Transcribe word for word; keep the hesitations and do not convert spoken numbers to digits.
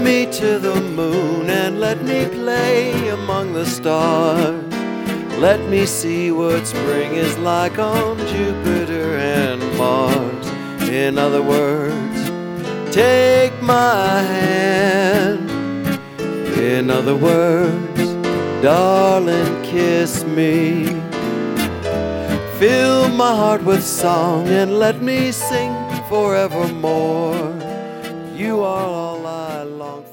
me to the moon and let me play among the stars. Let me see what spring is like on Jupiter and Mars. In other words, take my hand. In other words, darling, kiss me. Fill my heart with song and let me sing forevermore. You are all I long for.